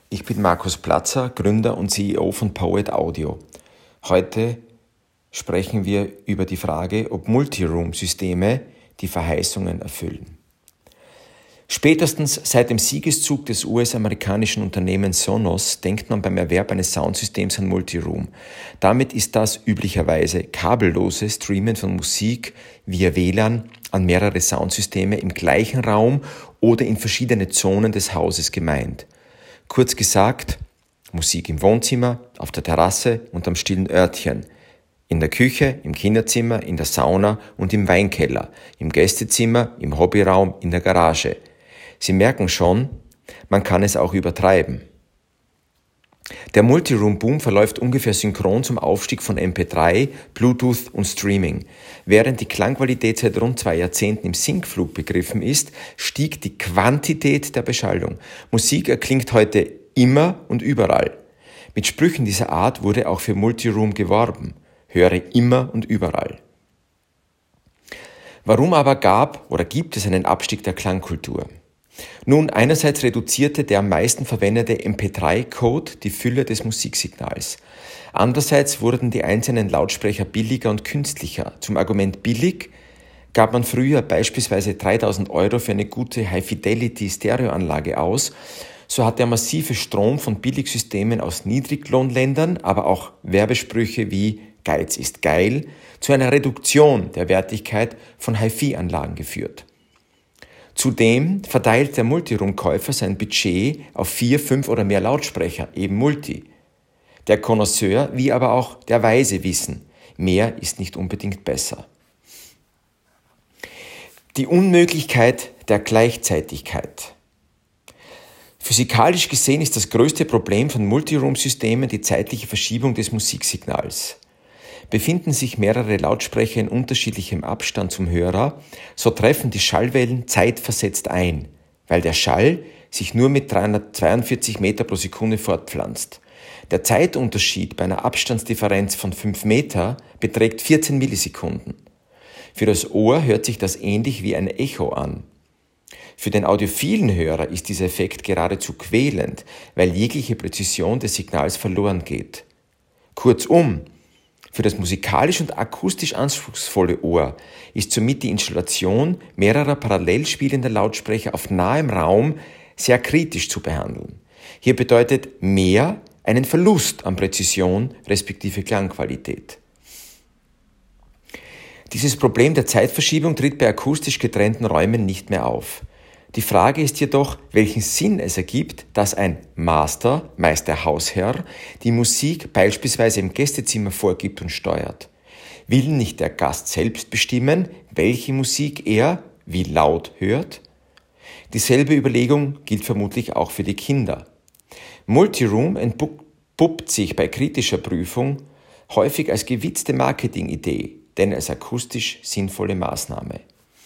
Ich bin Markus Platzer, Gründer und CEO von Poet Audio. Heute sprechen wir über die Frage, ob Multiroom-Systeme die Verheißungen erfüllen. Spätestens seit dem Siegeszug des US-amerikanischen Unternehmens Sonos denkt man beim Erwerb eines Soundsystems an Multiroom. Damit ist das üblicherweise kabellose Streamen von Musik via WLAN an mehrere Soundsysteme im gleichen Raum oder in verschiedene Zonen des Hauses gemeint. Kurz gesagt, Musik im Wohnzimmer, auf der Terrasse und am stillen Örtchen, in der Küche, im Kinderzimmer, in der Sauna und im Weinkeller, im Gästezimmer, im Hobbyraum, in der Garage. Sie merken schon, man kann es auch übertreiben. Der Multiroom-Boom verläuft ungefähr synchron zum Aufstieg von MP3, Bluetooth und Streaming. Während die Klangqualität seit rund 2 Jahrzehnten im Sinkflug begriffen ist, stieg die Quantität der Beschallung. Musik erklingt heute immer und überall. Mit Sprüchen dieser Art wurde auch für Multiroom geworben. Höre immer und überall. Warum aber gibt es einen Abstieg der Klangkultur? Nun, einerseits reduzierte der am meisten verwendete MP3-Code die Fülle des Musiksignals. Andererseits wurden die einzelnen Lautsprecher billiger und künstlicher. Zum Argument billig gab man früher beispielsweise 3.000 € für eine gute High-Fidelity-Stereoanlage aus. So hat der massive Strom von Billigsystemen aus Niedriglohnländern, aber auch Werbesprüche wie Geiz ist geil, zu einer Reduktion der Wertigkeit von Hi-Fi-Anlagen geführt. Zudem verteilt der Multiroom-Käufer sein Budget auf 4, 5 oder mehr Lautsprecher, eben Multi. Der Connoisseur wie aber auch der Weise wissen, mehr ist nicht unbedingt besser. Die Unmöglichkeit der Gleichzeitigkeit. Physikalisch gesehen ist das größte Problem von Multiroom-Systemen die zeitliche Verschiebung des Musiksignals. Befinden sich mehrere Lautsprecher in unterschiedlichem Abstand zum Hörer, so treffen die Schallwellen zeitversetzt ein, weil der Schall sich nur mit 342 Meter pro Sekunde fortpflanzt. Der Zeitunterschied bei einer Abstandsdifferenz von 5 Meter beträgt 14 Millisekunden. Für das Ohr hört sich das ähnlich wie ein Echo an. Für den audiophilen Hörer ist dieser Effekt geradezu quälend, weil jegliche Präzision des Signals verloren geht. Kurzum, für das musikalisch und akustisch anspruchsvolle Ohr ist somit die Installation mehrerer parallel spielender Lautsprecher auf nahem Raum sehr kritisch zu behandeln. Hier bedeutet mehr einen Verlust an Präzision respektive Klangqualität. Dieses Problem der Zeitverschiebung tritt bei akustisch getrennten Räumen nicht mehr auf. Die Frage ist jedoch, welchen Sinn es ergibt, dass ein Master, meist der Hausherr, die Musik beispielsweise im Gästezimmer vorgibt und steuert. Will nicht der Gast selbst bestimmen, welche Musik er wie laut hört? Dieselbe Überlegung gilt vermutlich auch für die Kinder. Multiroom entpuppt sich bei kritischer Prüfung häufig als gewitzte Marketingidee, denn als akustisch sinnvolle Maßnahme.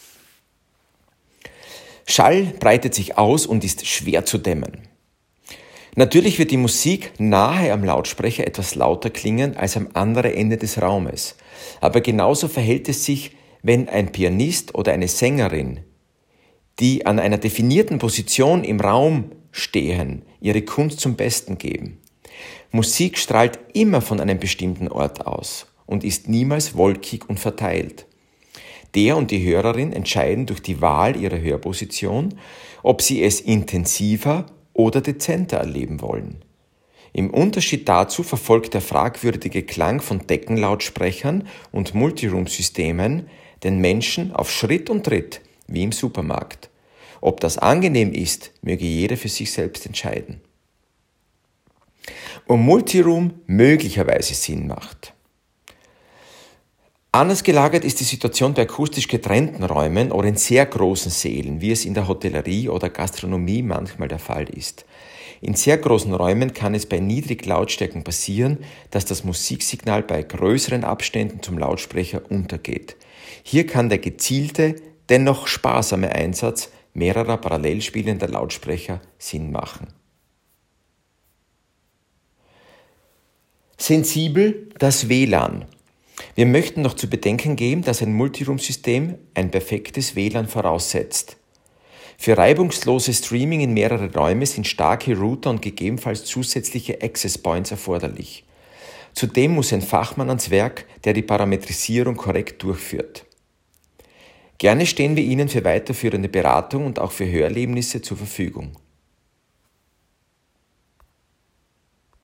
Schall breitet sich aus und ist schwer zu dämmen. Natürlich wird die Musik nahe am Lautsprecher etwas lauter klingen als am anderen Ende des Raumes. Aber genauso verhält es sich, wenn ein Pianist oder eine Sängerin, die an einer definierten Position im Raum stehen, ihre Kunst zum Besten geben. Musik strahlt immer von einem bestimmten Ort aus und ist niemals wolkig und verteilt. Der und die Hörerin entscheiden durch die Wahl ihrer Hörposition, ob sie es intensiver oder dezenter erleben wollen. Im Unterschied dazu verfolgt der fragwürdige Klang von Deckenlautsprechern und Multiroom-Systemen den Menschen auf Schritt und Tritt, wie im Supermarkt. Ob das angenehm ist, möge jeder für sich selbst entscheiden. Wo Multiroom möglicherweise Sinn macht. Anders gelagert ist die Situation bei akustisch getrennten Räumen oder in sehr großen Sälen, wie es in der Hotellerie oder Gastronomie manchmal der Fall ist. In sehr großen Räumen kann es bei Niedriglautstärken passieren, dass das Musiksignal bei größeren Abständen zum Lautsprecher untergeht. Hier kann der gezielte, dennoch sparsame Einsatz mehrerer parallel spielender Lautsprecher Sinn machen. Sensibel das WLAN. Wir möchten noch zu bedenken geben, dass ein Multiroom-System ein perfektes WLAN voraussetzt. Für reibungsloses Streaming in mehrere Räume sind starke Router und gegebenenfalls zusätzliche Access Points erforderlich. Zudem muss ein Fachmann ans Werk, der die Parametrisierung korrekt durchführt. Gerne stehen wir Ihnen für weiterführende Beratung und auch für Hörerlebnisse zur Verfügung.